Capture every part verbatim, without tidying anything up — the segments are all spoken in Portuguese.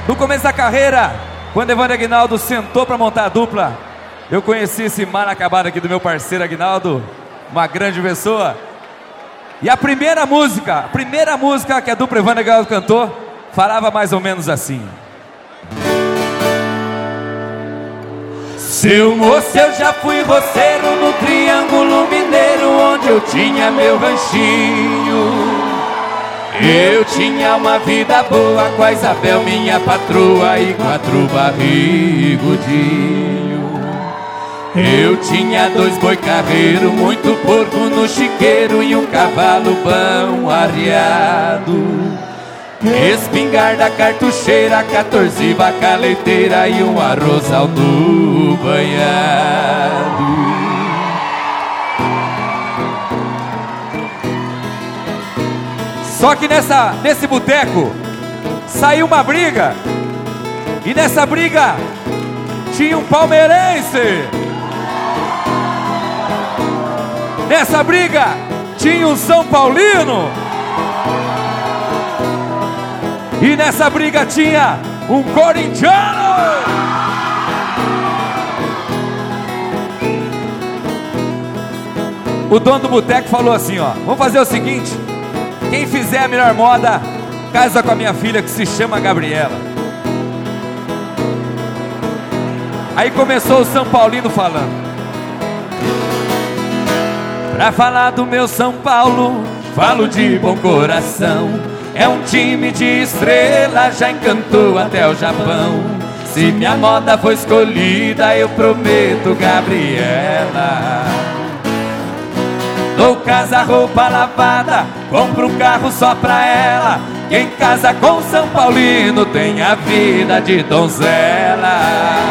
No começo da carreira, quando Evandro e Aguinaldo sentou para montar a dupla, eu conheci esse mar acabado aqui do meu parceiro Aguinaldo, uma grande pessoa. E a primeira música, a primeira música que a dupla Evandro e Aguinaldo cantou, falava mais ou menos assim: seu moço, eu já fui roceiro no Triângulo Mineiro, onde eu tinha meu ranchinho. Eu tinha uma vida boa com a Isabel, minha patroa, e quatro barrigudinho. Eu tinha dois boi carreiro, muito porco no chiqueiro e um cavalo bom arriado. Espingarda cartucheira, quatorze vaca leiteira e um arrozal no banhado. Só que nessa, nesse boteco saiu uma briga, e nessa briga tinha um palmeirense. Nessa briga tinha um São Paulino. E nessa briga tinha um corintiano. O dono do boteco falou assim, ó: vamos fazer o seguinte, quem fizer a melhor moda casa com a minha filha, que se chama Gabriela. Aí começou o São Paulino falando: pra falar do meu São Paulo, falo de bom coração. É um time de estrela, já encantou até o Japão. Se minha moda for escolhida, eu prometo Gabriela. Dou casa, roupa lavada, compro um carro só pra ela. Quem casa com São Paulino tem a vida de donzela.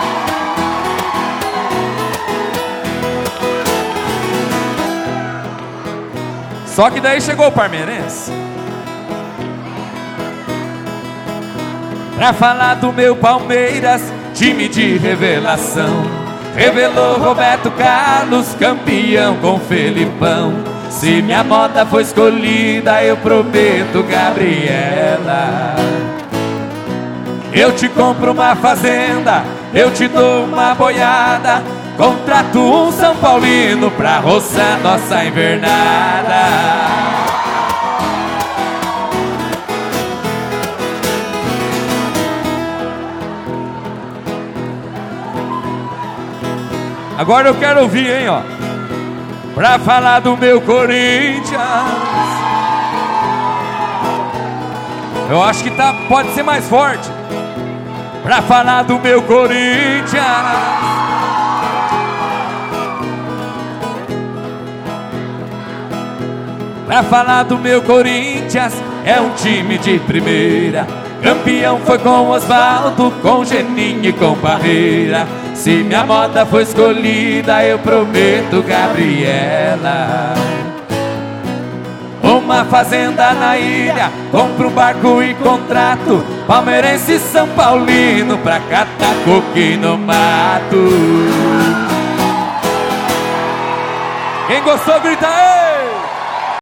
Só que daí chegou o palmeirense pra falar do meu Palmeiras, time de revelação. Revelou Roberto Carlos, campeão com Felipão. Se minha moda for escolhida, eu prometo Gabriela. Eu te compro uma fazenda, eu te dou uma boiada, contrato um São Paulino pra roçar nossa invernada. Agora eu quero ouvir, hein, ó, pra falar do meu Corinthians. Eu acho que tá, pode ser mais forte. Pra falar do meu Corinthians. Pra falar do meu Corinthians, é um time de primeira. Campeão foi com Osvaldo, com Geninho e com Parreira. Se minha moda for escolhida, eu prometo Gabriela. Uma fazenda na ilha, compro um barco e contrato palmeirense e São Paulino pra catar coquinho no mato. Quem gostou, grita aí!